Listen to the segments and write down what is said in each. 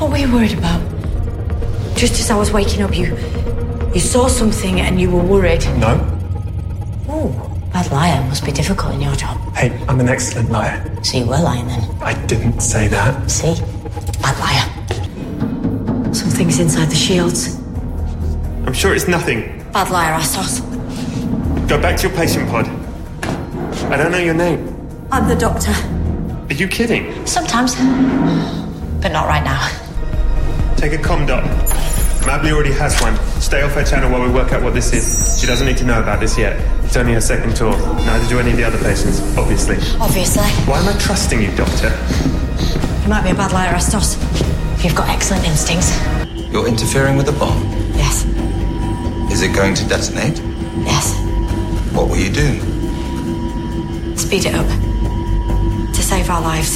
What were you worried about? Just as I was waking up, you saw something and you were worried. No. Oh, bad liar must be difficult in your job. Hey, I'm an excellent liar. So you were lying then? I didn't say that. See? Bad liar. Something's inside the shields. I'm sure it's nothing. Bad liar, Astos. Go back to your patient pod. I don't know your name. I'm the doctor. Are you kidding? Sometimes. But not right now. Take a comm dot. Mably already has one. Stay off her channel while we work out what this is. She doesn't need to know about this yet. It's only her second tour. Neither do any of the other patients, obviously. Obviously. Why am I trusting you, Doctor? You might be a bad liar, Astos. You've got excellent instincts. You're interfering with the bomb? Yes. Is it going to detonate? Yes. What will you do? Speed it up. To save our lives.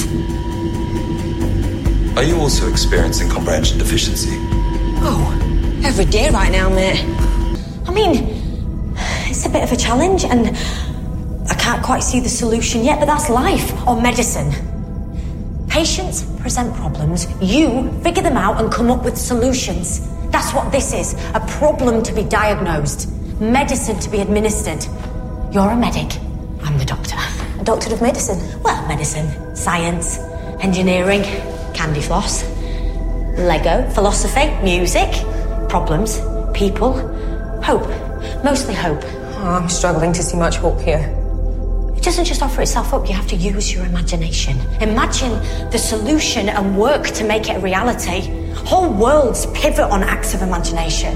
Are you also experiencing comprehension deficiency? Oh, every day right now, mate. I mean, it's a bit of a challenge and I can't quite see the solution yet, but that's life or medicine. Patients present problems, you figure them out and come up with solutions. That's what this is, a problem to be diagnosed, medicine to be administered. You're a medic, I'm the doctor. A doctor of medicine? Well, medicine, science, engineering, candy floss, Lego, philosophy, music, problems, people, hope, mostly hope. Oh, I'm struggling to see much hope here. It doesn't just offer itself up, you have to use your imagination. Imagine the solution and work to make it a reality. Whole worlds pivot on acts of imagination.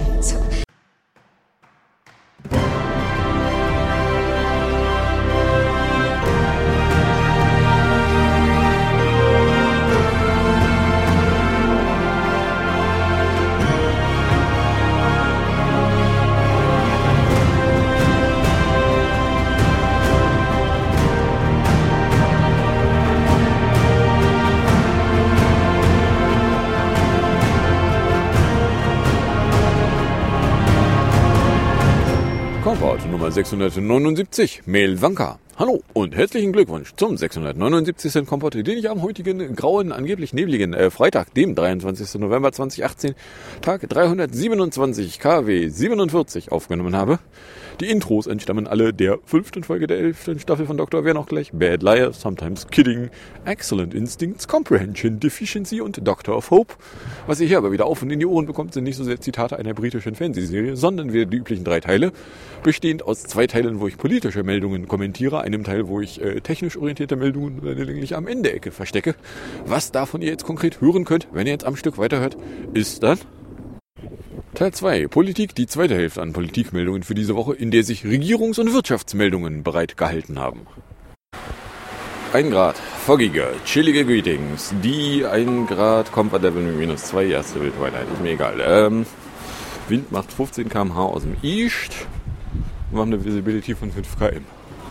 Kompott Nummer 679, Melvanka. Hallo und herzlichen Glückwunsch zum 679. Kompott, den ich am heutigen grauen, angeblich nebligen Freitag, dem 23. November 2018, Tag 327 KW 47 aufgenommen habe. Die Intros entstammen alle der 5. Folge der 11. Staffel von Dr. Wer noch gleich, Bad Liar, Sometimes Kidding, Excellent Instincts, Comprehension Deficiency und Doctor of Hope. Was ihr hier aber wieder auf und in die Ohren bekommt, sind nicht so sehr Zitate einer britischen Fernsehserie, sondern wieder die üblichen 3 Teile, bestehend aus 2 Teilen, wo ich politische Meldungen kommentiere, einem Teil, wo ich technisch orientierte Meldungen länglich am Ende der Ecke verstecke. Was davon ihr jetzt konkret hören könnt, wenn ihr jetzt am Stück weiterhört, ist dann Teil 2, Politik, die zweite Hälfte an Politikmeldungen für diese Woche, in der sich Regierungs- und Wirtschaftsmeldungen bereit gehalten haben. 1 Grad, foggige, chillige Greetings, die 1 Grad, Comfort Level mit -2, erste Wildweiler, ist mir egal. Wind macht 15 km/h aus dem East, wir haben eine Visibility von 5 km.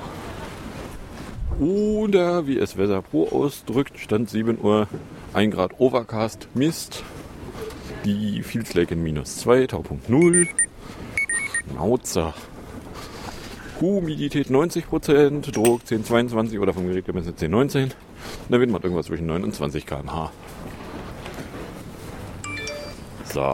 Oder, wie es Weather Pro ausdrückt, Stand 7 Uhr, 1 Grad Overcast, Mist. Die Feels Lake in -2, Taupunkt 0. Schnauzer. Humidität 90%, Druck 10,22 oder vom Gerät gemessen 10,19. Und der Wind macht irgendwas zwischen 9 und 20 km/h. So.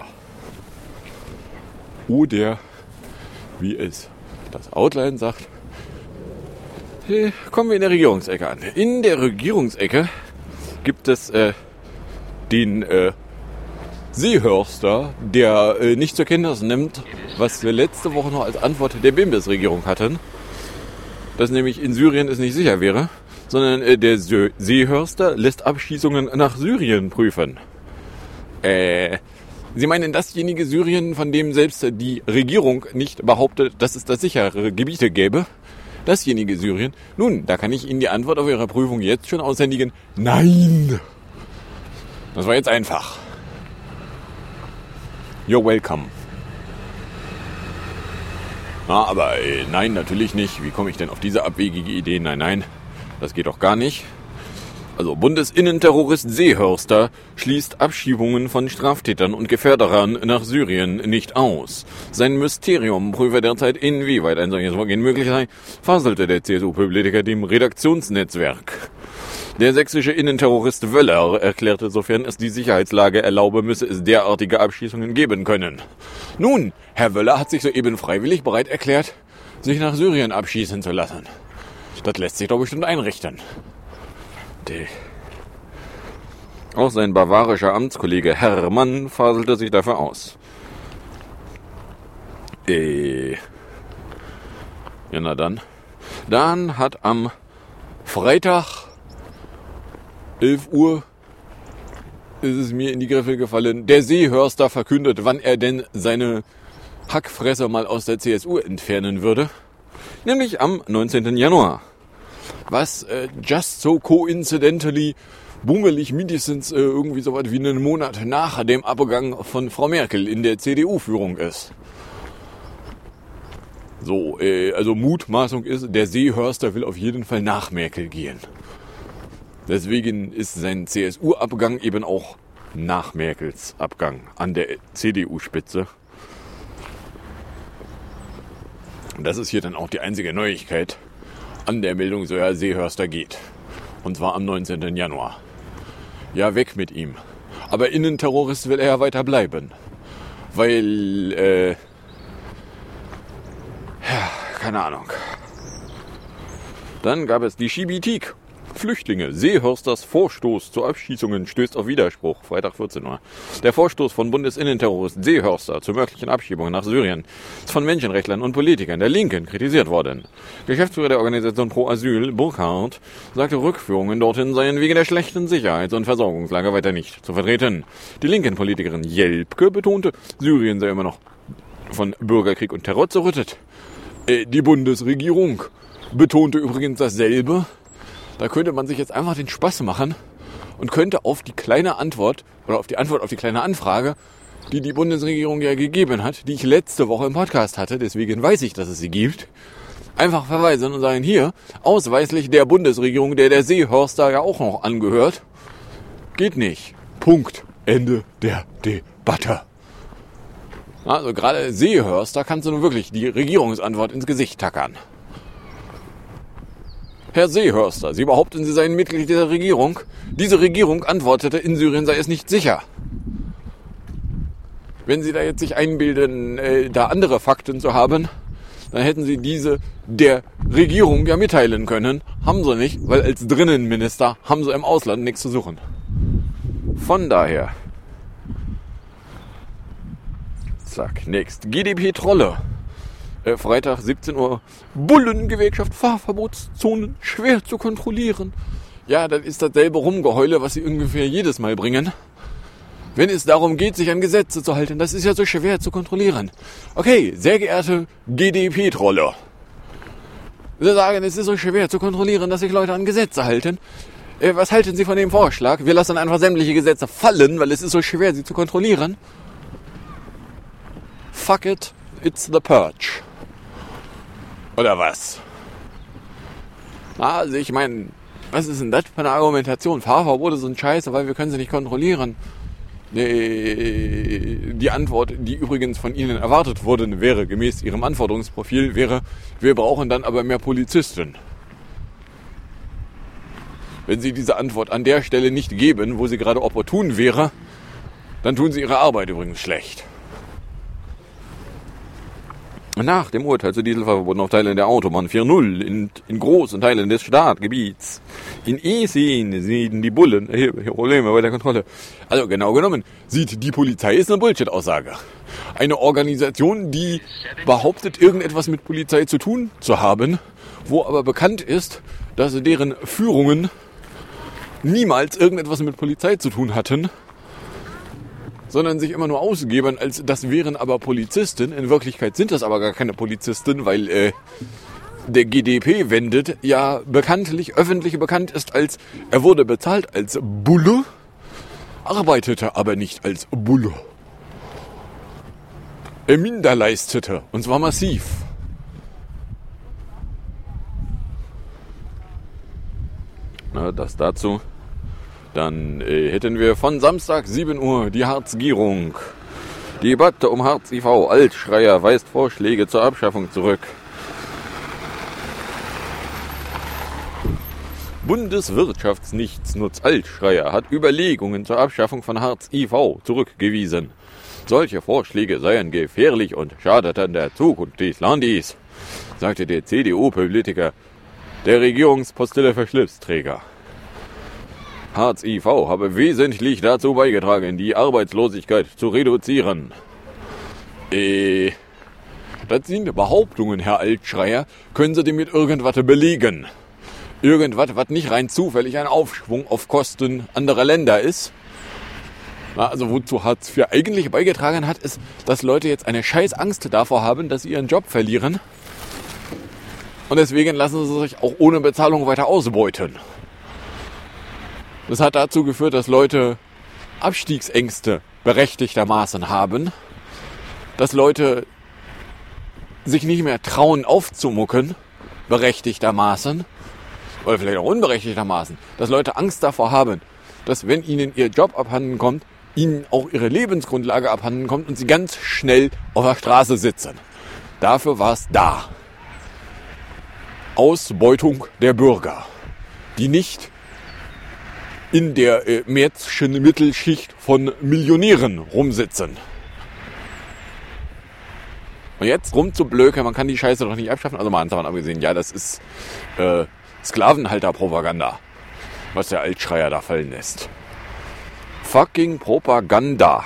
Oder, wie es das Outline sagt, kommen wir in der Regierungsecke an. In der Regierungsecke gibt es den Seehörster, der nicht zur Kenntnis nimmt, was wir letzte Woche noch als Antwort der BIMBIS-Regierung hatten, dass nämlich in Syrien es nicht sicher wäre, sondern der Seehörster lässt Abschießungen nach Syrien prüfen. Sie meinen dasjenige Syrien, von dem selbst die Regierung nicht behauptet, dass es da sichere Gebiete gäbe? Dasjenige Syrien? Nun, da kann ich Ihnen die Antwort auf Ihre Prüfung jetzt schon aushändigen. Nein! Das war jetzt einfach. You're welcome. Aber nein, natürlich nicht. Wie komme ich denn auf diese abwegige Idee? Nein, das geht doch gar nicht. Also Bundesinnenterrorist Seehörster schließt Abschiebungen von Straftätern und Gefährderern nach Syrien nicht aus. Sein Mysterium prüfe derzeit, inwieweit ein solches Vorgehen möglich sei, faselte der CSU-Politiker dem Redaktionsnetzwerk. Der sächsische Innenterrorist Wöller erklärte, sofern es die Sicherheitslage erlaube, müsse es derartige Abschießungen geben können. Nun, Herr Wöller hat sich soeben freiwillig bereit erklärt, sich nach Syrien abschießen zu lassen. Das lässt sich doch bestimmt einrichten. Auch sein bavarischer Amtskollege Hermann faselte sich dafür aus. Ja, na dann. Dann hat am Freitag 11 Uhr ist es mir in die Griffe gefallen, der Seehörster verkündet, wann er denn seine Hackfresse mal aus der CSU entfernen würde. Nämlich am 19. Januar. Was just so coincidentally bummelig mindestens irgendwie so was wie einen Monat nach dem Abgang von Frau Merkel in der CDU-Führung ist. So, also Mutmaßung ist, der Seehörster will auf jeden Fall nach Merkel gehen. Deswegen ist sein CSU-Abgang eben auch nach Merkels Abgang an der CDU-Spitze. Und das ist hier dann auch die einzige Neuigkeit an der Meldung, so ja, Seehörster geht. Und zwar am 19. Januar. Ja, weg mit ihm. Aber Innenterrorist will er ja weiter bleiben. Weil, ja, keine Ahnung. Dann gab es die Schibitik. Flüchtlinge. Seehörsters Vorstoß zu Abschießungen stößt auf Widerspruch. Freitag 14 Uhr. Der Vorstoß von Bundesinnenterrorist Seehörster zu möglichen Abschiebungen nach Syrien ist von Menschenrechtlern und Politikern der Linken kritisiert worden. Geschäftsführer der Organisation Pro Asyl, Burkhardt, sagte, Rückführungen dorthin seien wegen der schlechten Sicherheits- und Versorgungslage weiter nicht zu vertreten. Die Linken-Politikerin Jelpke betonte, Syrien sei immer noch von Bürgerkrieg und Terror zerrüttet. Die Bundesregierung betonte übrigens dasselbe. Da könnte man sich jetzt einfach den Spaß machen und könnte auf die kleine Antwort oder auf die Antwort auf die kleine Anfrage, die die Bundesregierung ja gegeben hat, die ich letzte Woche im Podcast hatte, deswegen weiß ich, dass es sie gibt, einfach verweisen und sagen, hier, ausweislich der Bundesregierung, der Seehörster ja auch noch angehört, geht nicht. Punkt. Ende der Debatte. Also gerade Seehörster kannst du nun wirklich die Regierungsantwort ins Gesicht tackern. Herr Seehörster, Sie behaupten, Sie seien Mitglied dieser Regierung. Diese Regierung antwortete, in Syrien sei es nicht sicher. Wenn Sie da jetzt sich einbilden, da andere Fakten zu haben, dann hätten Sie diese der Regierung ja mitteilen können. Haben Sie nicht, weil als Drinnenminister haben Sie im Ausland nichts zu suchen. Von daher. Zack, next. GdP-Trolle. Freitag 17 Uhr. Bullengewerkschaft, Fahrverbotszonen schwer zu kontrollieren. Ja, das ist dasselbe Rumgeheule, was sie ungefähr jedes Mal bringen. Wenn es darum geht, sich an Gesetze zu halten, das ist ja so schwer zu kontrollieren. Okay, sehr geehrte GdP-Trolle. Sie sagen, es ist so schwer zu kontrollieren, dass sich Leute an Gesetze halten. Was halten Sie von dem Vorschlag? Wir lassen einfach sämtliche Gesetze fallen, weil es ist so schwer, sie zu kontrollieren. Fuck it, it's the purge. Oder was? Also ich meine, was ist denn das für eine Argumentation? Fahrverbote sind scheiße, weil wir können sie nicht kontrollieren. Die Antwort, die übrigens von Ihnen erwartet wurde, wäre, gemäß Ihrem Anforderungsprofil, wäre, wir brauchen dann aber mehr Polizisten. Wenn Sie diese Antwort an der Stelle nicht geben, wo sie gerade opportun wäre, dann tun Sie Ihre Arbeit übrigens schlecht. Nach dem Urteil zu Dieselfahrverboten auf Teilen der Autobahn 4.0 in großen Teilen des Stadtgebiets in E-Szene sehen die Bullen Probleme bei der Kontrolle. Also genau genommen sieht die Polizei, ist eine Bullshit-Aussage. Eine Organisation, die behauptet, irgendetwas mit Polizei zu tun zu haben, wo aber bekannt ist, dass deren Führungen niemals irgendetwas mit Polizei zu tun hatten, sondern sich immer nur ausgeben, als das wären aber Polizisten. In Wirklichkeit sind das aber gar keine Polizisten, weil der GdP ja bekanntlich, öffentlich bekannt ist als, er wurde bezahlt als Bulle, arbeitete aber nicht als Bulle. Er minderleistete, und zwar massiv. Na, das dazu. Dann hätten wir von Samstag 7 Uhr die Harzgierung. Die Debatte um Hartz-IV. Altschreier weist Vorschläge zur Abschaffung zurück. Bundeswirtschaftsnichtsnutz-Altschreier hat Überlegungen zur Abschaffung von Hartz IV zurückgewiesen. Solche Vorschläge seien gefährlich und schadeten der Zukunft des Landes, sagte der CDU-Politiker der Regierungspostille für Schlipsträger. Hartz IV habe wesentlich dazu beigetragen, die Arbeitslosigkeit zu reduzieren. Das sind Behauptungen, Herr Altschreier. Können Sie die mit irgendwas belegen? Irgendwas, was nicht rein zufällig ein Aufschwung auf Kosten anderer Länder ist? Also wozu Hartz IV eigentlich beigetragen hat, ist, dass Leute jetzt eine scheiß Angst davor haben, dass sie ihren Job verlieren. Und deswegen lassen sie sich auch ohne Bezahlung weiter ausbeuten. Das hat dazu geführt, dass Leute Abstiegsängste berechtigtermaßen haben. Dass Leute sich nicht mehr trauen aufzumucken, berechtigtermaßen. Oder vielleicht auch unberechtigtermaßen. Dass Leute Angst davor haben, dass wenn ihnen ihr Job abhanden kommt, ihnen auch ihre Lebensgrundlage abhanden kommt und sie ganz schnell auf der Straße sitzen. Dafür war es da. Ausbeutung der Bürger, die nicht in der Märzschen Mittelschicht von Millionären rumsitzen. Und jetzt rumzublöken, man kann die Scheiße doch nicht abschaffen. Also mal davon abgesehen, ja, das ist Sklavenhalter-Propaganda, was der Altschreier da fallen lässt. Fucking Propaganda.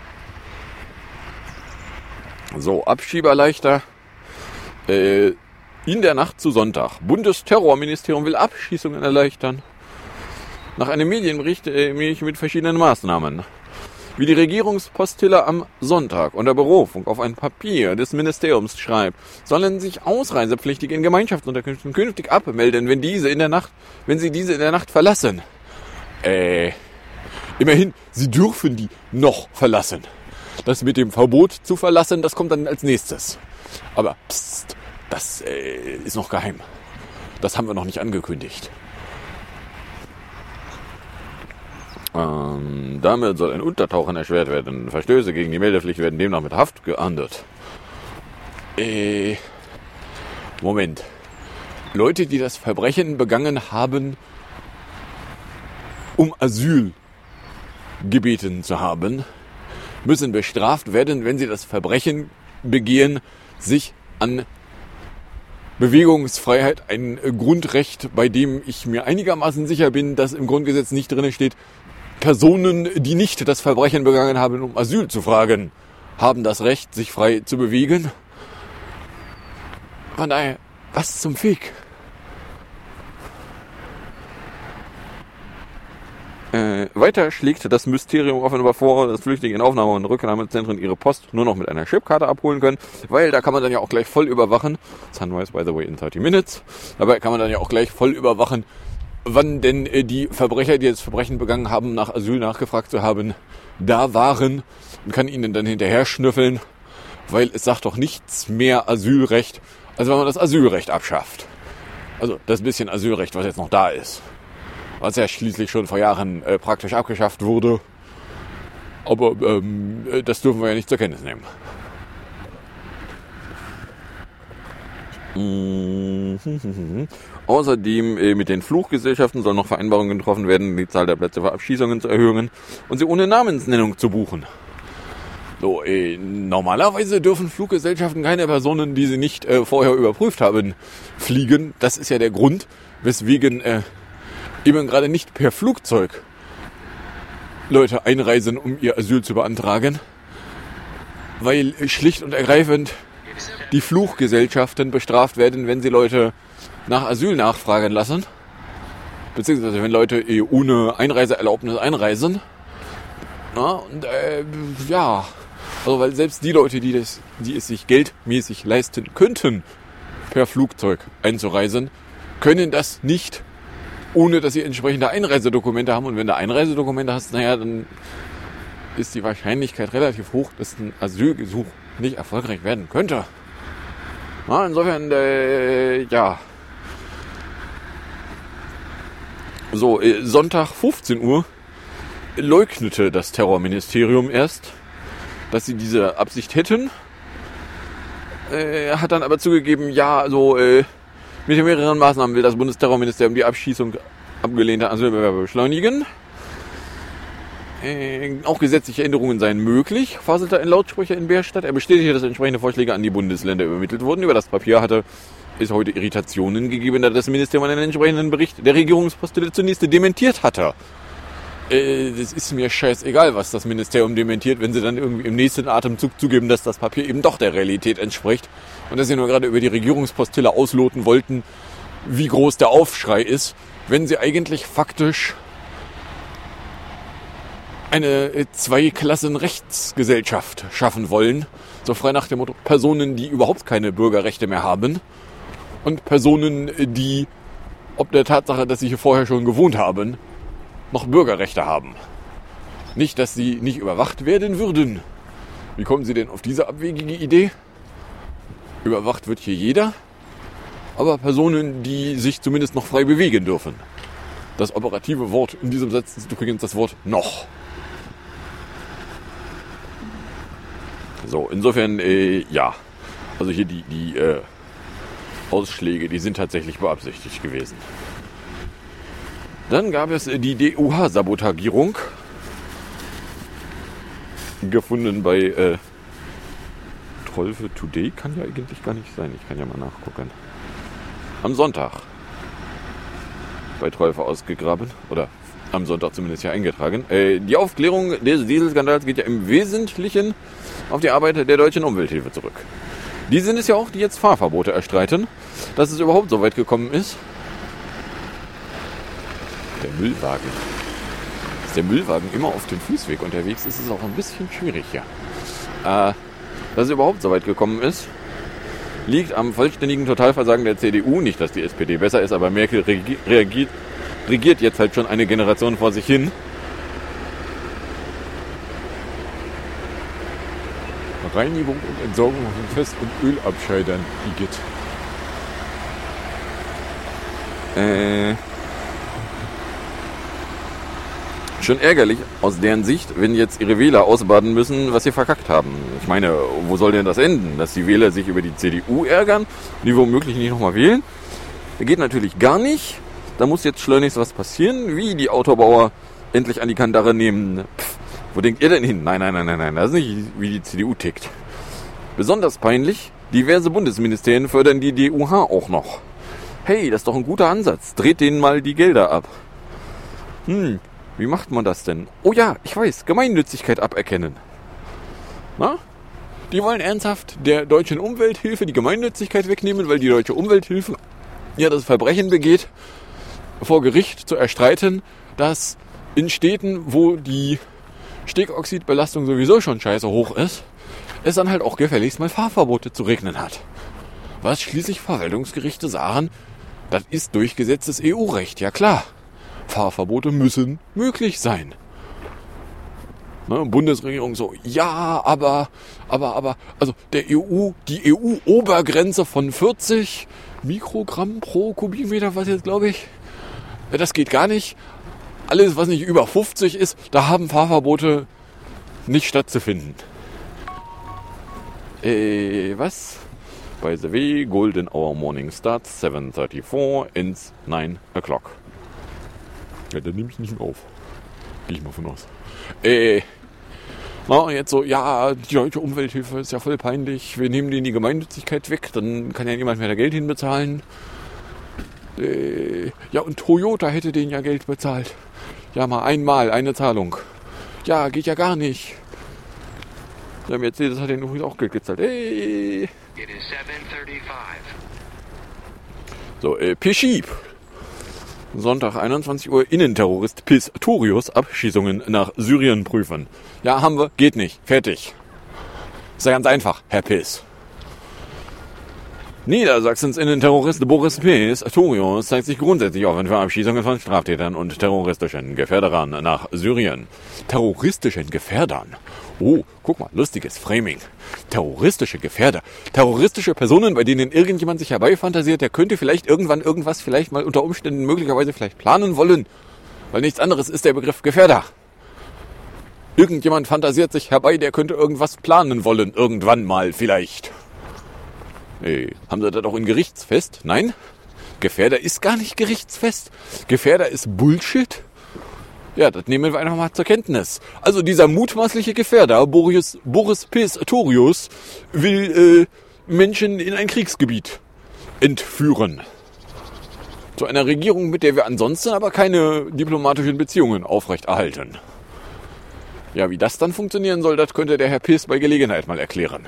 So, Abschieber leichter. In der Nacht zu Sonntag. Bundesterrorministerium will Abschießungen erleichtern. Nach einem Medienbericht mit verschiedenen Maßnahmen. Wie die Regierungspostille am Sonntag unter Berufung auf ein Papier des Ministeriums schreibt, sollen sich Ausreisepflichtige in Gemeinschaftsunterkünften künftig abmelden, wenn sie diese in der Nacht verlassen. Immerhin, sie dürfen die noch verlassen. Das mit dem Verbot zu verlassen, das kommt dann als nächstes. Aber pst, das ist noch geheim. Das haben wir noch nicht angekündigt. Damit soll ein Untertauchen erschwert werden. Verstöße gegen die Meldepflicht werden demnach mit Haft geahndet. Moment. Leute, die das Verbrechen begangen haben, um Asyl gebeten zu haben, müssen bestraft werden, wenn sie das Verbrechen begehen, sich an Bewegungsfreiheit, ein Grundrecht, bei dem ich mir einigermaßen sicher bin, dass im Grundgesetz nicht drin steht, Personen, die nicht das Verbrechen begangen haben, um Asyl zu fragen, haben das Recht, sich frei zu bewegen. Von daher, was zum Fick? Weiter schlägt das Mysterium offenbar vor, dass Flüchtlinge in Aufnahme- und Rücknahmezentren ihre Post nur noch mit einer Chipkarte abholen können, weil da kann man dann ja auch gleich voll überwachen. Sunrise, by the way, in 30 minutes. Dabei kann man dann ja auch gleich voll überwachen, wann denn die Verbrecher, die das Verbrechen begangen haben, nach Asyl nachgefragt zu haben, da waren und kann ihnen dann hinterher schnüffeln, weil es sagt doch nichts mehr Asylrecht, als wenn man das Asylrecht abschafft. Also das bisschen Asylrecht, was jetzt noch da ist. Was ja schließlich schon vor Jahren praktisch abgeschafft wurde. Aber das dürfen wir ja nicht zur Kenntnis nehmen. Außerdem mit den Fluggesellschaften sollen noch Vereinbarungen getroffen werden, die Zahl der Plätze für Abschießungen zu erhöhen und sie ohne Namensnennung zu buchen. So, normalerweise dürfen Fluggesellschaften keine Personen, die sie nicht vorher überprüft haben, fliegen. Das ist ja der Grund, weswegen eben gerade nicht per Flugzeug Leute einreisen, um ihr Asyl zu beantragen, weil schlicht und ergreifend die Fluggesellschaften bestraft werden, wenn sie Leute nach Asyl nachfragen lassen, beziehungsweise wenn Leute ohne Einreiseerlaubnis einreisen. Na, und ja, also weil selbst die Leute, die es sich geldmäßig leisten könnten, per Flugzeug einzureisen, können das nicht, ohne dass sie entsprechende Einreisedokumente haben. Und wenn du Einreisedokumente hast, naja, dann ist die Wahrscheinlichkeit relativ hoch, dass ein Asylgesuch nicht erfolgreich werden könnte. Na, insofern, ja. So, Sonntag 15 Uhr leugnete das Terrorministerium erst, dass sie diese Absicht hätten. Hat dann aber zugegeben, ja, also mit mehreren Maßnahmen will das Bundesterrorministerium die Abschießung abgelehnter Asylbewerber beschleunigen. Auch gesetzliche Änderungen seien möglich, faselte ein Lautsprecher in Bärstadt. Er bestätigte, dass entsprechende Vorschläge an die Bundesländer übermittelt wurden. Über das Papier hatte es heute Irritationen gegeben, da das Ministerium einen entsprechenden Bericht der Regierungspostille zunächst dementiert hatte. Das ist mir scheißegal, was das Ministerium dementiert, wenn sie dann irgendwie im nächsten Atemzug zugeben, dass das Papier eben doch der Realität entspricht. Und dass sie nur gerade über die Regierungspostille ausloten wollten, wie groß der Aufschrei ist, wenn sie eigentlich faktisch eine Zwei-Klassen-Rechtsgesellschaft schaffen wollen. So frei nach dem Motto, Personen, die überhaupt keine Bürgerrechte mehr haben und Personen, die, ob der Tatsache, dass sie hier vorher schon gewohnt haben, noch Bürgerrechte haben. Nicht, dass sie nicht überwacht werden würden. Wie kommen Sie denn auf diese abwegige Idee? Überwacht wird hier jeder, aber Personen, die sich zumindest noch frei bewegen dürfen. Das operative Wort in diesem Satz ist übrigens das Wort noch. So, insofern, ja. Also hier die Ausschläge, die sind tatsächlich beabsichtigt gewesen. Dann gab es die DUH-Sabotagierung, gefunden bei Trolfe Today, kann ja eigentlich gar nicht sein, ich kann ja mal nachgucken. Am Sonntag bei Trolfe ausgegraben, oder am Sonntag zumindest hier eingetragen. Die Aufklärung des Dieselskandals geht ja im Wesentlichen auf die Arbeit der Deutschen Umwelthilfe zurück. Die sind es ja auch, die jetzt Fahrverbote erstreiten, dass es überhaupt so weit gekommen ist. Der Müllwagen. Ist der Müllwagen immer auf dem Fußweg unterwegs, ist es auch ein bisschen schwierig hier. Dass es überhaupt so weit gekommen ist, liegt am vollständigen Totalversagen der CDU. Nicht, dass die SPD besser ist, aber Merkel regiert jetzt halt schon eine Generation vor sich hin. Reinigung und Entsorgung von Fest- und Ölabscheidern, Igitt. Schon ärgerlich aus deren Sicht, wenn jetzt ihre Wähler ausbaden müssen, was sie verkackt haben. Ich meine, wo soll denn das enden? Dass die Wähler sich über die CDU ärgern, die womöglich nicht nochmal wählen? Das geht natürlich gar nicht. Da muss jetzt schleunigst was passieren, wie die Autobauer endlich an die Kandare nehmen. Pff, wo denkt ihr denn hin? Nein, das ist nicht, wie die CDU tickt. Besonders peinlich, diverse Bundesministerien fördern die DUH auch noch. Hey, das ist doch ein guter Ansatz. Dreht denen mal die Gelder ab. Wie macht man das denn? Oh ja, ich weiß, Gemeinnützigkeit aberkennen. Na? Die wollen ernsthaft der Deutschen Umwelthilfe die Gemeinnützigkeit wegnehmen, weil die Deutsche Umwelthilfe ja das Verbrechen begeht, vor Gericht zu erstreiten, dass in Städten, wo die Stickoxidbelastung sowieso schon scheiße hoch ist, es dann halt auch gefälligst mal Fahrverbote zu regnen hat. Was schließlich Verwaltungsgerichte sagen, das ist durchgesetztes EU-Recht, ja klar. Fahrverbote müssen möglich sein. Ne, Bundesregierung so, ja, aber, also die EU-Obergrenze von 40 Mikrogramm pro Kubikmeter, was jetzt glaube ich, das geht gar nicht. Alles, was nicht über 50 ist, da haben Fahrverbote nicht stattzufinden. Was? By the way, Golden Hour Morning starts 7:34, ends 9 o'clock. Ja, dann nehme ich nicht mehr auf. Gehe ich mal von aus. Na, jetzt so, ja, die Deutsche Umwelthilfe ist ja voll peinlich. Wir nehmen denen die Gemeinnützigkeit weg, dann kann ja niemand mehr da Geld hinbezahlen. Ja, und Toyota hätte denen ja Geld bezahlt. Ja, mal einmal, eine Zahlung. Ja, geht ja gar nicht. Ja, Mercedes hat denen übrigens auch Geld gezahlt. It is 7:35. So, Pischieb. Sonntag, 21 Uhr, Innenterrorist Pistorius Abschießungen nach Syrien prüfen. Ja, haben wir, geht nicht, fertig. Ist ja ganz einfach, Herr Piss. Niedersachsens Innenterrorist Boris Pistorius zeigt sich grundsätzlich offen für Abschießungen von Straftätern und terroristischen Gefährdern nach Syrien. Terroristischen Gefährdern? Oh, guck mal, lustiges Framing. Terroristische Gefährder. Terroristische Personen, bei denen irgendjemand sich herbeifantasiert, der könnte vielleicht irgendwann irgendwas vielleicht mal unter Umständen möglicherweise vielleicht planen wollen. Weil nichts anderes ist der Begriff Gefährder. Irgendjemand fantasiert sich herbei, der könnte irgendwas planen wollen. Irgendwann mal vielleicht. Haben Sie das auch in Gerichtsfest? Nein? Gefährder ist gar nicht gerichtsfest. Gefährder ist Bullshit. Ja, das nehmen wir einfach mal zur Kenntnis. Also dieser mutmaßliche Gefährder, Boris Pistorius, will Menschen in ein Kriegsgebiet entführen. Zu einer Regierung, mit der wir ansonsten aber keine diplomatischen Beziehungen aufrechterhalten. Ja, wie das dann funktionieren soll, das könnte der Herr Piss bei Gelegenheit mal erklären.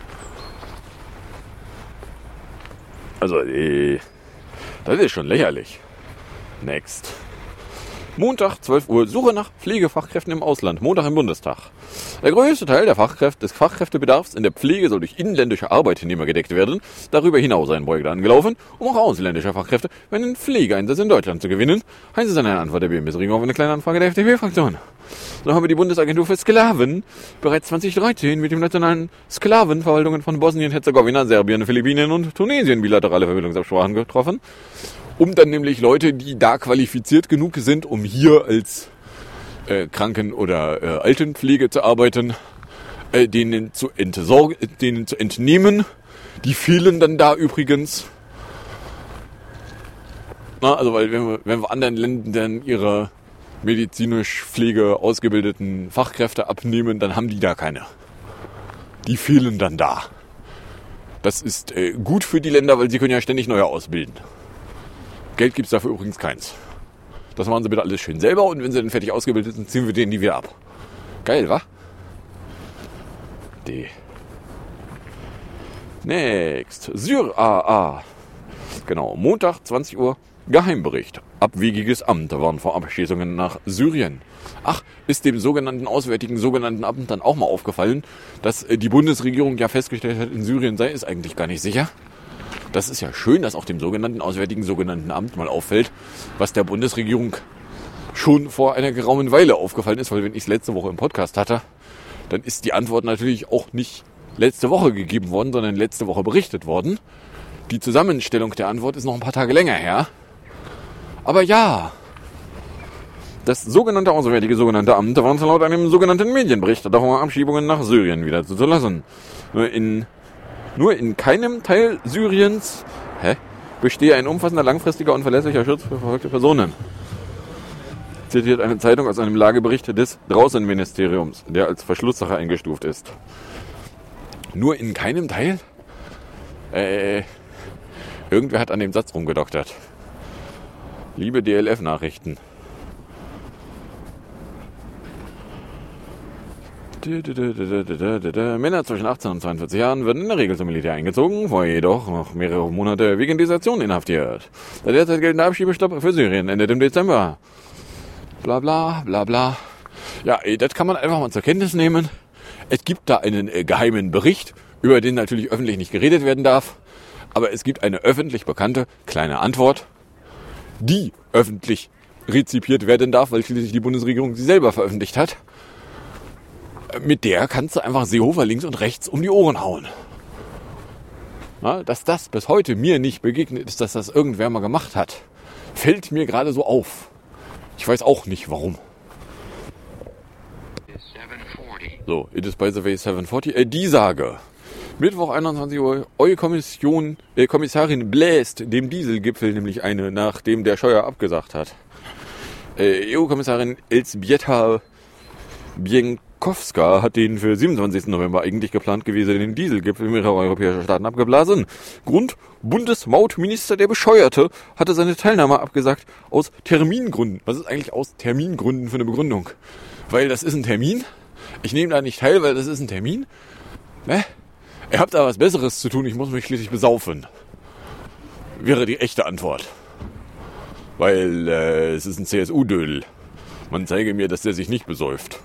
Also, das ist schon lächerlich. Next. Montag, 12 Uhr, Suche nach Pflegefachkräften im Ausland. Montag im Bundestag. Der größte Teil des Fachkräftebedarfs in der Pflege soll durch inländische Arbeitnehmer gedeckt werden. Darüber hinaus seien Projekte angelaufen, um auch ausländische Fachkräfte für einen Pflegeeinsatz in Deutschland zu gewinnen. Heißt es eine Antwort der BMS-Regierung auf eine kleine Anfrage der FDP-Fraktion. So haben wir die Bundesagentur für Sklaven bereits 2013 mit den nationalen Sklavenverwaltungen von Bosnien, Herzegowina, Serbien, Philippinen und Tunesien bilaterale Vermittlungsabsprachen getroffen. Um dann nämlich Leute, die da qualifiziert genug sind, um hier als Kranken- oder Altenpflege zu arbeiten, denen zu entnehmen. Die fehlen dann da übrigens. Na, also weil wenn wir anderen Ländern ihre medizinisch Pflege ausgebildeten Fachkräfte abnehmen, dann haben die da keine. Die fehlen dann da. Das ist gut für die Länder, weil sie können ja ständig neue ausbilden. Geld gibt's dafür übrigens keins. Das machen sie bitte alles schön selber und wenn sie dann fertig ausgebildet sind, ziehen wir denen die wieder ab. Geil, wa? Next. Genau, Montag, 20 Uhr, Geheimbericht. Abwegiges Amt waren vor Abschießungen nach Syrien. Ach, ist dem sogenannten Auswärtigen Amt dann auch mal aufgefallen, dass die Bundesregierung ja festgestellt hat, in Syrien sei es eigentlich gar nicht sicher? Das ist ja schön, dass auch dem sogenannten Amt mal auffällt, was der Bundesregierung schon vor einer geraumen Weile aufgefallen ist, weil wenn ich es letzte Woche im Podcast hatte, dann ist die Antwort natürlich auch nicht letzte Woche gegeben worden, sondern letzte Woche berichtet worden. Die Zusammenstellung der Antwort ist noch ein paar Tage länger her. Aber ja, das sogenannte Auswärtige Amt war laut einem sogenannten Medienbericht darum, Abschiebungen nach Syrien wieder zuzulassen. Nur in keinem Teil Syriens bestehe ein umfassender, langfristiger und verlässlicher Schutz für verfolgte Personen. Zitiert eine Zeitung aus einem Lagebericht des Draußenministeriums, der als Verschlusssache eingestuft ist. Nur in keinem Teil? Irgendwer hat an dem Satz rumgedoktert. Liebe DLF-Nachrichten. Männer zwischen 18 und 42 Jahren werden in der Regel zum Militär eingezogen, vorher jedoch noch mehrere Monate wegen Desertion inhaftiert. Der derzeit geltende Abschiebestopp für Syrien endet im Dezember. Bla bla bla bla. Ja, das kann man einfach mal zur Kenntnis nehmen. Es gibt da einen geheimen Bericht, über den natürlich öffentlich nicht geredet werden darf. Aber es gibt eine öffentlich bekannte kleine Antwort, die öffentlich rezipiert werden darf, weil schließlich die Bundesregierung sie selber veröffentlicht hat. Mit der kannst du einfach Seehofer links und rechts um die Ohren hauen. Na, dass das bis heute mir nicht begegnet ist, dass das irgendwer mal gemacht hat, fällt mir gerade so auf. Ich weiß auch nicht warum. So, it is by the way 7:40. Die Sage. Mittwoch 21 Uhr, eure Kommissarin bläst dem Dieselgipfel nämlich eine, nachdem der Scheuer abgesagt hat. EU-Kommissarin Elżbieta Bieńkowska hat den für 27. November eigentlich geplant gewesenen Dieselgipfel mehrerer europäischer Staaten abgeblasen. Grund: Bundesmautminister der Bescheuerte hatte seine Teilnahme abgesagt aus Termingründen. Was ist eigentlich aus Termingründen für eine Begründung? Weil das ist ein Termin? Ich nehme da nicht teil, weil das ist ein Termin? Ne? Ihr habt da was Besseres zu tun, ich muss mich schließlich besaufen. Wäre die echte Antwort. Weil es ist ein CSU-Dödel. Man zeige mir, dass der sich nicht besäuft.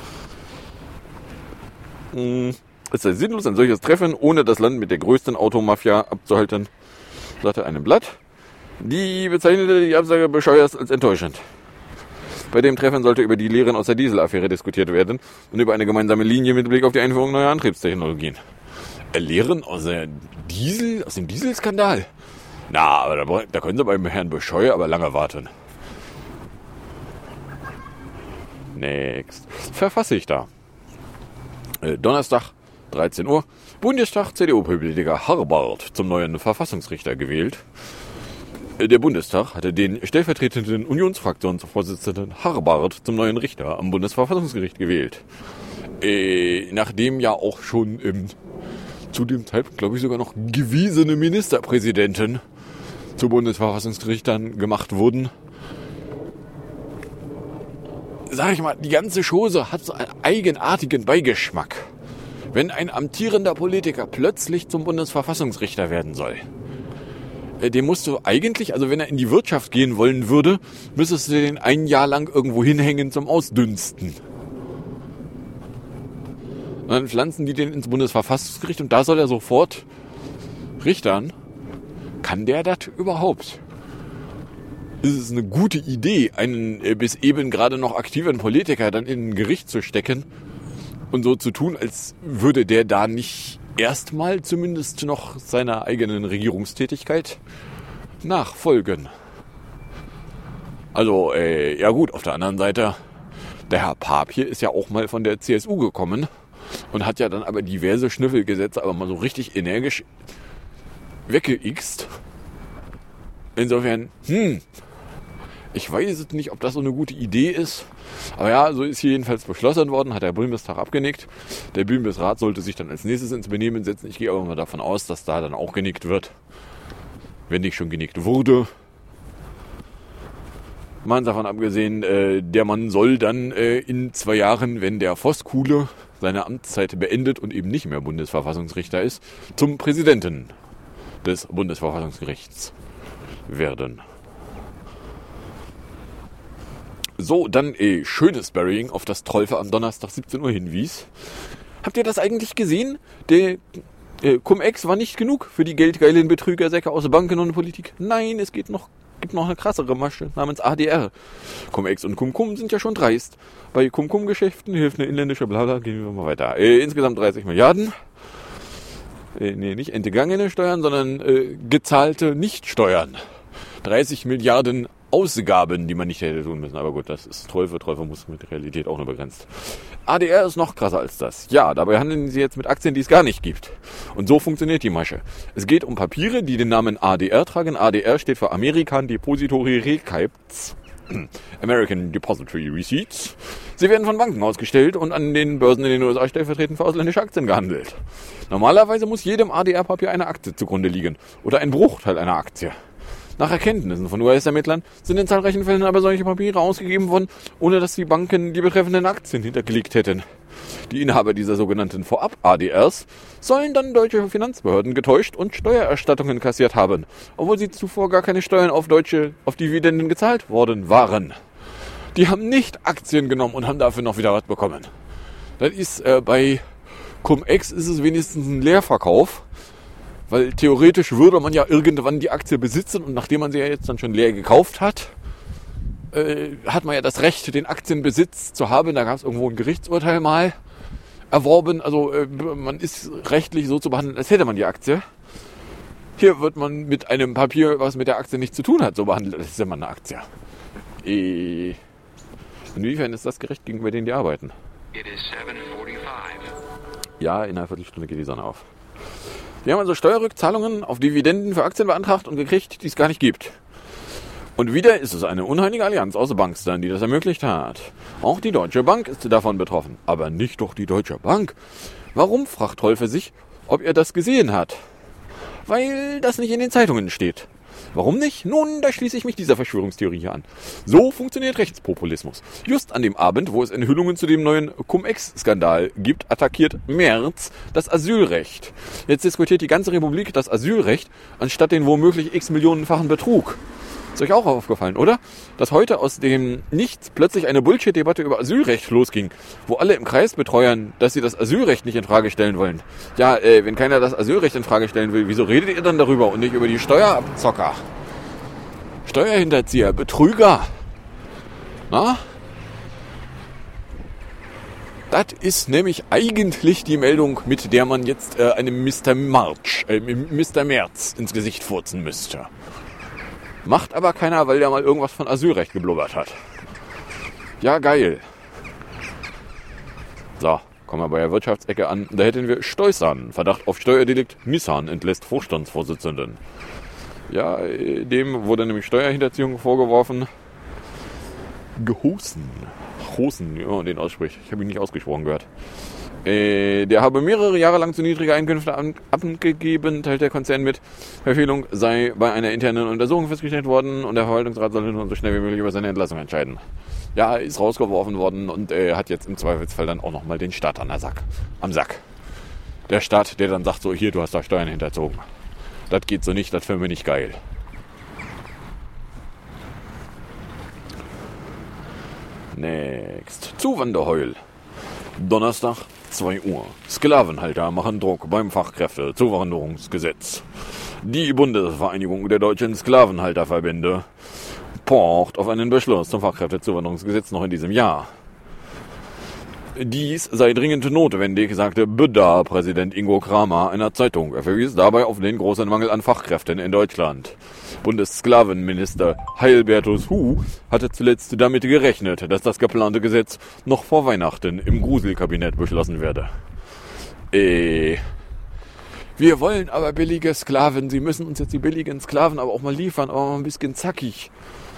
Es sei sinnlos, ein solches Treffen ohne das Land mit der größten Automafia abzuhalten, sagte einem Blatt. Die bezeichnete die Absage bescheuerst als enttäuschend. Bei dem Treffen sollte über die Lehren aus der Dieselaffäre diskutiert werden und über eine gemeinsame Linie mit Blick auf die Einführung neuer Antriebstechnologien. Lehren aus dem Dieselskandal? Na, aber da können Sie beim Herrn Bescheuer aber lange warten. Next. Verfasse ich da. Donnerstag, 13 Uhr. Bundestag, CDU-Politiker Harbart zum neuen Verfassungsrichter gewählt. Der Bundestag hatte den stellvertretenden Unionsfraktionsvorsitzenden Harbart zum neuen Richter am Bundesverfassungsgericht gewählt. Nachdem ja auch schon zu dem Zeitpunkt, glaube ich, sogar noch gewiesene Ministerpräsidenten zu Bundesverfassungsgerichtern gemacht wurden. Sag ich mal, die ganze Chose hat so einen eigenartigen Beigeschmack. Wenn ein amtierender Politiker plötzlich zum Bundesverfassungsrichter werden soll, dem musst du eigentlich, also wenn er in die Wirtschaft gehen wollen würde, müsstest du den ein Jahr lang irgendwo hinhängen zum Ausdünsten. Und dann pflanzen die den ins Bundesverfassungsgericht und da soll er sofort richtern. Kann der das überhaupt? Ist es eine gute Idee, einen bis eben gerade noch aktiven Politiker dann in ein Gericht zu stecken und so zu tun, als würde der da nicht erstmal zumindest noch seiner eigenen Regierungstätigkeit nachfolgen? Also, ja gut, auf der anderen Seite, der Herr Papier ist ja auch mal von der CSU gekommen und hat ja dann aber diverse Schnüffelgesetze aber mal so richtig energisch weggeixt. Insofern, ich weiß es nicht, ob das so eine gute Idee ist. Aber ja, so ist hier jedenfalls beschlossen worden, hat der Bundestag abgenickt. Der Bundesrat sollte sich dann als nächstes ins Benehmen setzen. Ich gehe aber mal davon aus, dass da dann auch genickt wird. Wenn nicht schon genickt wurde. Mal davon abgesehen, der Mann soll dann in 2 Jahren, wenn der Voskuhle seine Amtszeit beendet und eben nicht mehr Bundesverfassungsrichter ist, zum Präsidenten des Bundesverfassungsgerichts werden. So, dann schönes Burying, auf das Trolfe am Donnerstag 17 Uhr hinwies. Habt ihr das eigentlich gesehen? Der Cum-Ex war nicht genug für die geldgeilen Betrügersäcke aus Banken und Politik. Nein, es gibt noch eine krassere Masche namens ADR. Cum-Ex und Cum-Cum sind ja schon dreist. Bei Cum-Cum-Geschäften hilft eine inländische Blabla. Gehen wir mal weiter. Insgesamt 30 Milliarden. Nicht entgangene Steuern, sondern gezahlte Nichtsteuern. 30 Milliarden Ausgaben, die man nicht hätte tun müssen. Aber gut, das ist Teufel muss mit Realität auch nur begrenzt. ADR ist noch krasser als das. Ja, dabei handeln sie jetzt mit Aktien, die es gar nicht gibt. Und so funktioniert die Masche. Es geht um Papiere, die den Namen ADR tragen. ADR steht für American Depository Receipts. American Depository Receipts. Sie werden von Banken ausgestellt und an den Börsen in den USA stellvertretend für ausländische Aktien gehandelt. Normalerweise muss jedem ADR-Papier eine Aktie zugrunde liegen. Oder ein Bruchteil einer Aktie. Nach Erkenntnissen von US-Ermittlern sind in zahlreichen Fällen aber solche Papiere ausgegeben worden, ohne dass die Banken die betreffenden Aktien hinterlegt hätten. Die Inhaber dieser sogenannten Vorab-ADRs sollen dann deutsche Finanzbehörden getäuscht und Steuererstattungen kassiert haben, obwohl sie zuvor gar keine Steuern auf Dividenden gezahlt worden waren. Die haben nicht Aktien genommen und haben dafür noch wieder was bekommen. Das ist bei Cum-Ex ist es wenigstens ein Leerverkauf. Weil theoretisch würde man ja irgendwann die Aktie besitzen und nachdem man sie ja jetzt dann schon leer gekauft hat, hat man ja das Recht, den Aktienbesitz zu haben. Da gab es irgendwo ein Gerichtsurteil mal erworben. Also man ist rechtlich so zu behandeln, als hätte man die Aktie. Hier wird man mit einem Papier, was mit der Aktie nichts zu tun hat, so behandelt, als hätte man eine Aktie. Inwiefern ist das gerecht gegenüber denen, die arbeiten? Ja, in einer Viertelstunde geht die Sonne auf. Die haben also Steuerrückzahlungen auf Dividenden für Aktien beantragt und gekriegt, die es gar nicht gibt. Und wieder ist es eine unheilige Allianz aus Bankstern, die das ermöglicht hat. Auch die Deutsche Bank ist davon betroffen. Aber nicht doch die Deutsche Bank. Warum, fragt Rolfe sich, ob er das gesehen hat? Weil das nicht in den Zeitungen steht. Warum nicht? Nun, da schließe ich mich dieser Verschwörungstheorie hier an. So funktioniert Rechtspopulismus. Just an dem Abend, wo es Enthüllungen zu dem neuen Cum-Ex-Skandal gibt, attackiert Merz das Asylrecht. Jetzt diskutiert die ganze Republik das Asylrecht, anstatt den womöglich x-millionenfachen Betrug. Ist euch auch aufgefallen, oder? Dass heute aus dem Nichts plötzlich eine Bullshit-Debatte über Asylrecht losging, wo alle im Kreis betreuern, dass sie das Asylrecht nicht in Frage stellen wollen. Ja, wenn keiner das Asylrecht in Frage stellen will, wieso redet ihr dann darüber und nicht über die Steuerabzocker? Steuerhinterzieher, Betrüger. Na? Das ist nämlich eigentlich die Meldung, mit der man jetzt einem Mr. Merz ins Gesicht furzen müsste. Macht aber keiner, weil der mal irgendwas von Asylrecht geblubbert hat. Ja, geil. So, kommen wir bei der Wirtschaftsecke an. Da hätten wir Stoisan. Verdacht auf Steuerdelikt. Nissan entlässt Vorstandsvorsitzenden. Ja, dem wurde nämlich Steuerhinterziehung vorgeworfen. Hosen, ja, den ausspricht. Ich habe ihn nicht ausgesprochen gehört. Der habe mehrere Jahre lang zu niedrige Einkünfte abgegeben, teilt der Konzern mit. Verfehlung sei bei einer internen Untersuchung festgestellt worden und der Verwaltungsrat solle nun so schnell wie möglich über seine Entlassung entscheiden. Ja, ist rausgeworfen worden und hat jetzt im Zweifelsfall dann auch nochmal den Staat am Sack. Der Staat, der dann sagt so, hier, du hast da Steuern hinterzogen. Das geht so nicht, das finden wir nicht geil. Next. Zuwanderheul. Donnerstag, 2 Uhr. Sklavenhalter machen Druck beim Fachkräftezuwanderungsgesetz. Die Bundesvereinigung der deutschen Sklavenhalterverbände pocht auf einen Beschluss zum Fachkräftezuwanderungsgesetz noch in diesem Jahr. Dies sei dringend notwendig, sagte BÜDA-Präsident Ingo Kramer einer Zeitung. Er verwies dabei auf den großen Mangel an Fachkräften in Deutschland. Bundessklavenminister Heilbertus Hu hatte zuletzt damit gerechnet, dass das geplante Gesetz noch vor Weihnachten im Gruselkabinett beschlossen werde. Wir wollen aber billige Sklaven. Sie müssen uns jetzt die billigen Sklaven aber auch mal liefern, aber mal ein bisschen zackig.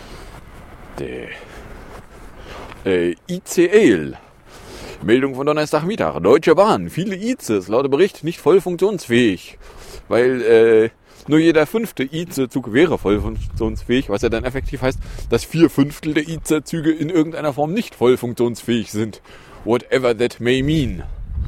ICL. Meldung von Donnerstagmittag. Deutsche Bahn. Viele ICEs, laut Bericht, nicht voll funktionsfähig. Weil nur jeder 5. ICE-Zug wäre voll funktionsfähig, was ja dann effektiv heißt, dass 4/5 der ICE-Züge in irgendeiner Form nicht voll funktionsfähig sind. Whatever that may mean.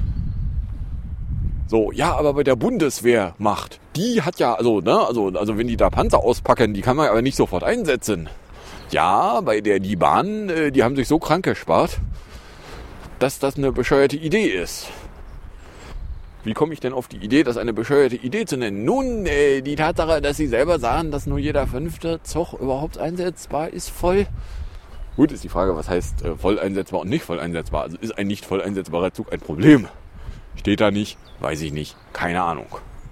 So, ja, aber bei der Bundeswehrmacht, die hat ja, also wenn die da Panzer auspacken, die kann man aber nicht sofort einsetzen. Ja, bei die Bahn, die haben sich so krank gespart, dass das eine bescheuerte Idee ist. Wie komme ich denn auf die Idee, das eine bescheuerte Idee zu nennen? Nun, die Tatsache, dass sie selber sagen, dass nur jeder 5. Zug überhaupt einsetzbar ist, voll. Gut, ist die Frage, was heißt voll einsetzbar und nicht voll einsetzbar? Also ist ein nicht voll einsetzbarer Zug ein Problem? Steht da nicht? Weiß ich nicht. Keine Ahnung.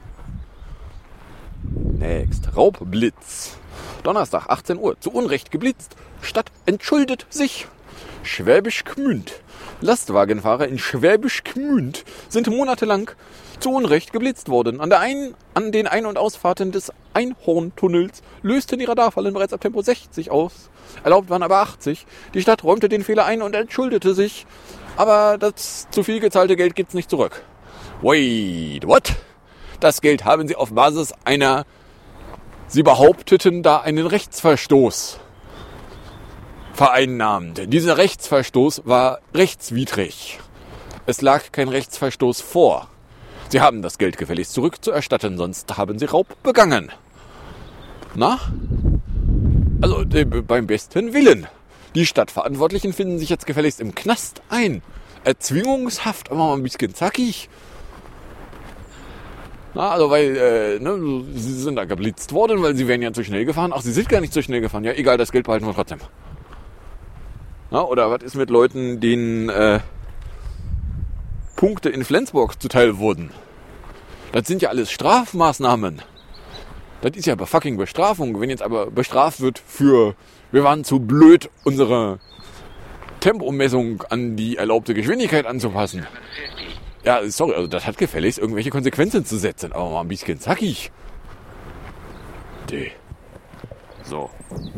Next. Raubblitz. Donnerstag, 18 Uhr. Zu Unrecht geblitzt. Stadt entschuldet sich. Schwäbisch Gmünd. Lastwagenfahrer in Schwäbisch Gmünd sind monatelang zu Unrecht geblitzt worden. An den Ein- und Ausfahrten des Einhorntunnels lösten die Radarfallen bereits ab Tempo 60 aus. Erlaubt waren aber 80. Die Stadt räumte den Fehler ein und entschuldete sich. Aber das zu viel gezahlte Geld gibt's nicht zurück. Wait, what? Das Geld haben sie auf Basis einer... Sie behaupteten da einen Rechtsverstoß vereinnahmt. Dieser Rechtsverstoß war rechtswidrig. Es lag kein Rechtsverstoß vor. Sie haben das Geld gefälligst zurückzuerstatten, sonst haben sie Raub begangen. Na? Also beim besten Willen. Die Stadtverantwortlichen finden sich jetzt gefälligst im Knast ein. Erzwingungshaft, aber mal ein bisschen zackig. Na, also weil, sie sind da geblitzt worden, weil sie wären ja zu schnell gefahren. Ach, sie sind gar nicht zu schnell gefahren. Ja, egal, das Geld behalten wir trotzdem. Na, oder was ist mit Leuten, denen Punkte in Flensburg zuteil wurden? Das sind ja alles Strafmaßnahmen. Das ist ja fucking Bestrafung. Wenn jetzt aber bestraft wird für, wir waren zu blöd, unsere Tempomessung an die erlaubte Geschwindigkeit anzupassen. Ja, sorry, also das hat gefälligst irgendwelche Konsequenzen zu setzen. Aber mal ein bisschen zackig. So.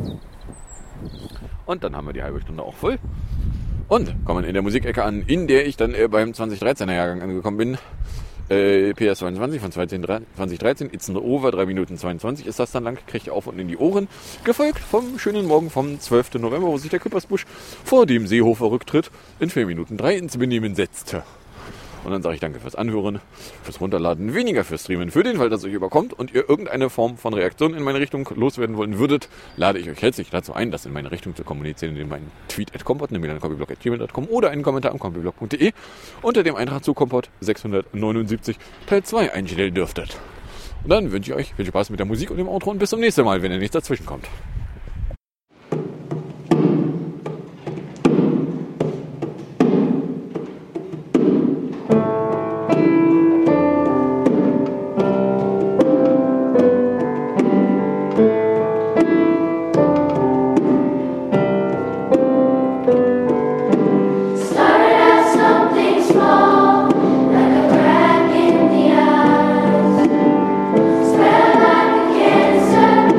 Und dann haben wir die halbe Stunde auch voll. Und kommen in der Musikecke an, in der ich dann beim 2013er Jahrgang angekommen bin. PS22 von 2013, It's Not Over, 3 Minuten 22 ist das dann lang, kriegt ihr auf und in die Ohren. Gefolgt vom schönen Morgen vom 12. November, wo sich der Küppersbusch vor dem Seehofer-Rücktritt in 4 Minuten 3 ins Benehmen setzte. Und dann sage ich danke fürs Anhören, fürs Runterladen, weniger fürs Streamen. Für den Fall, dass euch überkommt und ihr irgendeine Form von Reaktion in meine Richtung loswerden wollen würdet, lade ich euch herzlich dazu ein, das in meine Richtung zu kommunizieren, indem ihr einen Tweet @compot, eine Mail an copyblog@gmail.com oder einen Kommentar am copyblog.de unter dem Eintrag zu Compot 679 Teil 2 einstellen dürftet. Und dann wünsche ich euch viel Spaß mit der Musik und dem Outro und bis zum nächsten Mal, wenn ihr nichts dazwischen kommt. Spread like a cancer.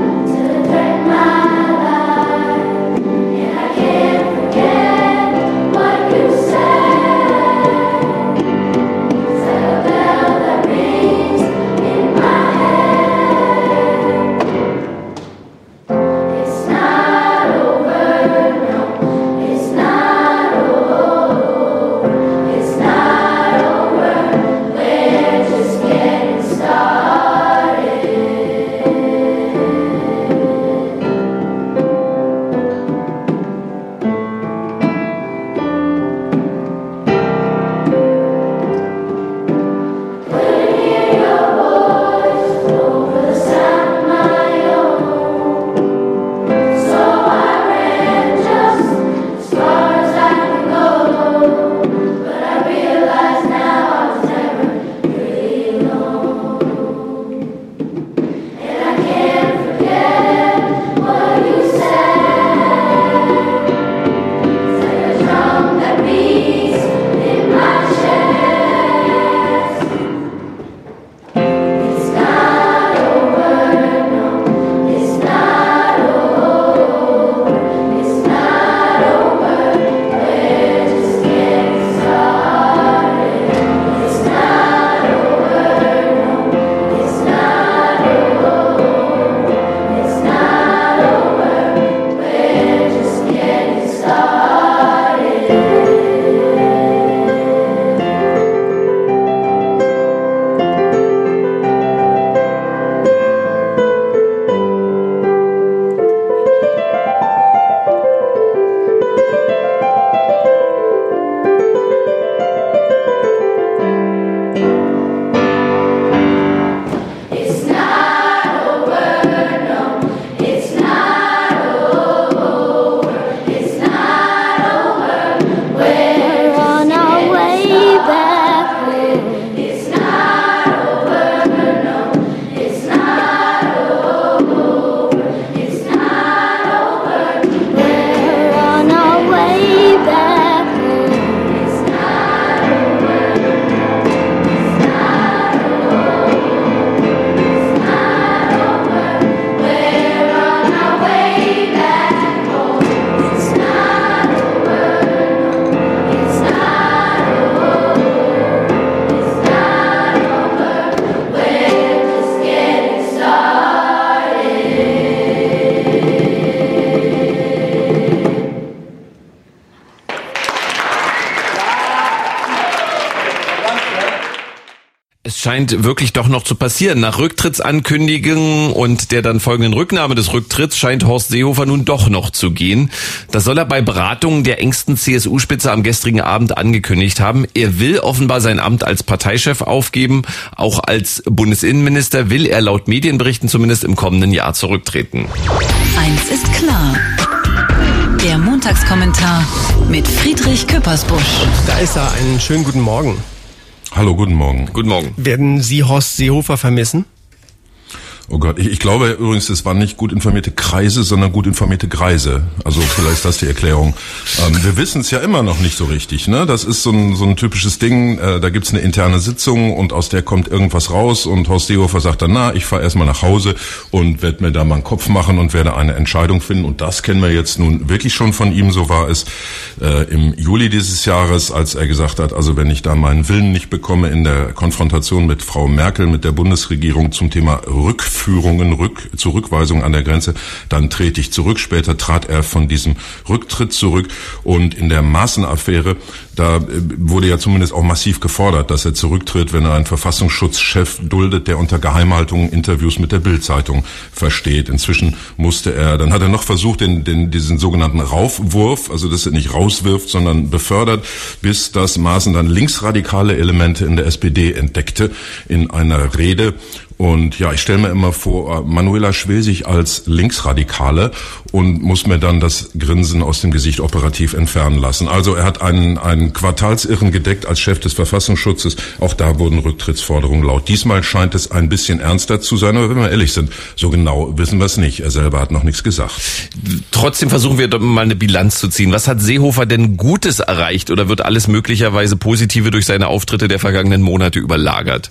Es scheint wirklich doch noch zu passieren. Nach Rücktrittsankündigungen und der dann folgenden Rücknahme des Rücktritts scheint Horst Seehofer nun doch noch zu gehen. Das soll er bei Beratungen der engsten CSU-Spitze am gestrigen Abend angekündigt haben. Er will offenbar sein Amt als Parteichef aufgeben. Auch als Bundesinnenminister will er laut Medienberichten zumindest im kommenden Jahr zurücktreten. Eins ist klar. Der Montagskommentar mit Friedrich Küppersbusch. Da ist er. Einen schönen guten Morgen. Hallo, guten Morgen. Guten Morgen. Werden Sie Horst Seehofer vermissen? Oh Gott, ich glaube übrigens, es waren nicht gut informierte Kreise, sondern gut informierte Greise. Also vielleicht ist das die Erklärung. Wir wissen es ja immer noch nicht so richtig, ne? Das ist so ein typisches Ding, da gibt's eine interne Sitzung und aus der kommt irgendwas raus und Horst Seehofer sagt dann, ich fahre erstmal nach Hause und werde mir da mal einen Kopf machen und werde eine Entscheidung finden. Und das kennen wir jetzt nun wirklich schon von ihm. So war es im Juli dieses Jahres, als er gesagt hat, also wenn ich da meinen Willen nicht bekomme in der Konfrontation mit Frau Merkel, mit der Bundesregierung zum Thema Zurückweisung an der Grenze, dann trete ich zurück. Später trat er von diesem Rücktritt zurück und in der Maaßen-Affäre, da wurde ja zumindest auch massiv gefordert, dass er zurücktritt, wenn er einen Verfassungsschutzchef duldet, der unter Geheimhaltung Interviews mit der Bild-Zeitung versteht. Inzwischen dann hat er noch versucht, diesen sogenannten Raufwurf, also dass er nicht rauswirft, sondern befördert, bis das Maaßen dann linksradikale Elemente in der SPD entdeckte in einer Rede. Und ja, ich stelle mir immer vor, Manuela Schwesig als Linksradikale und muss mir dann das Grinsen aus dem Gesicht operativ entfernen lassen. Also er hat einen Quartalsirren gedeckt als Chef des Verfassungsschutzes. Auch da wurden Rücktrittsforderungen laut. Diesmal scheint es ein bisschen ernster zu sein, aber wenn wir ehrlich sind, so genau wissen wir es nicht. Er selber hat noch nichts gesagt. Trotzdem versuchen wir doch mal eine Bilanz zu ziehen. Was hat Seehofer denn Gutes erreicht oder wird alles möglicherweise Positive durch seine Auftritte der vergangenen Monate überlagert?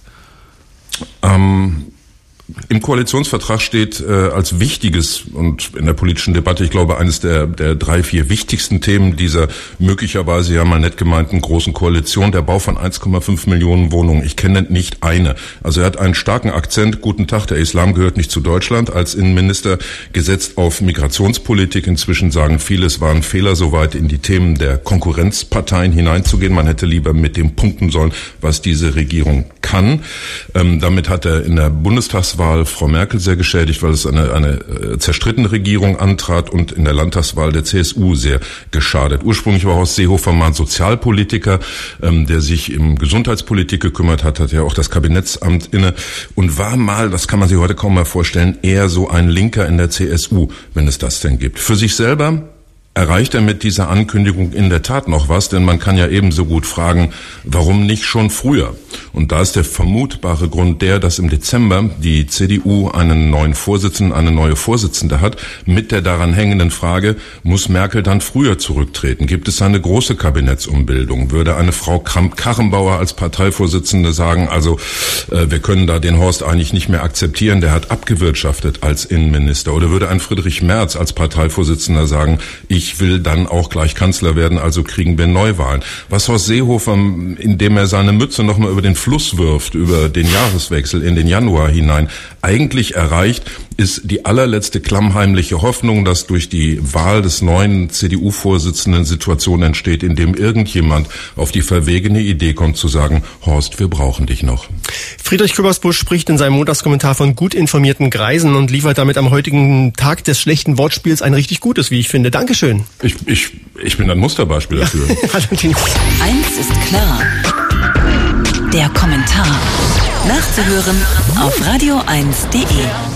Im Koalitionsvertrag steht als wichtiges und in der politischen Debatte, ich glaube, eines der 3, 4 wichtigsten Themen dieser möglicherweise ja mal nett gemeinten großen Koalition, der Bau von 1,5 Millionen Wohnungen. Ich kenne nicht eine. Also er hat einen starken Akzent. Guten Tag, der Islam gehört nicht zu Deutschland. Als Innenminister gesetzt auf Migrationspolitik. Inzwischen sagen viele, es war ein Fehler, so weit in die Themen der Konkurrenzparteien hineinzugehen. Man hätte lieber mit dem punkten sollen, was diese Regierung kann. Damit hat er in der Bundestagswahl Frau Merkel sehr geschädigt, weil es eine zerstrittene Regierung antrat und in der Landtagswahl der CSU sehr geschadet. Ursprünglich war Horst Seehofer mal ein Sozialpolitiker, der sich um Gesundheitspolitik gekümmert hat, hat ja auch das Kabinettsamt inne und war mal, das kann man sich heute kaum mal vorstellen, eher so ein Linker in der CSU, wenn es das denn gibt. Für sich selber erreicht er mit dieser Ankündigung in der Tat noch was, denn man kann ja ebenso gut fragen, warum nicht schon früher? Und da ist der vermutbare Grund dass im Dezember die CDU einen neuen Vorsitzenden, eine neue Vorsitzende hat, mit der daran hängenden Frage, muss Merkel dann früher zurücktreten? Gibt es eine große Kabinettsumbildung? Würde eine Frau Kramp-Karrenbauer als Parteivorsitzende sagen, also wir können da den Horst eigentlich nicht mehr akzeptieren, der hat abgewirtschaftet als Innenminister? Oder würde ein Friedrich Merz als Parteivorsitzender sagen, ich will dann auch gleich Kanzler werden, also kriegen wir Neuwahlen? Was Horst Seehofer, indem er seine Mütze nochmal über den Fluss wirft, über den Jahreswechsel in den Januar hinein, eigentlich erreicht, ist die allerletzte klammheimliche Hoffnung, dass durch die Wahl des neuen CDU-Vorsitzenden Situation entsteht, in dem irgendjemand auf die verwegene Idee kommt zu sagen, Horst, wir brauchen dich noch. Friedrich Küppersbusch spricht in seinem Montagskommentar von gut informierten Greisen und liefert damit am heutigen Tag des schlechten Wortspiels ein richtig gutes, wie ich finde. Dankeschön. Ich bin ein Musterbeispiel dafür. Allerdings. Eins ist klar. Der Kommentar. Nachzuhören auf radio1.de.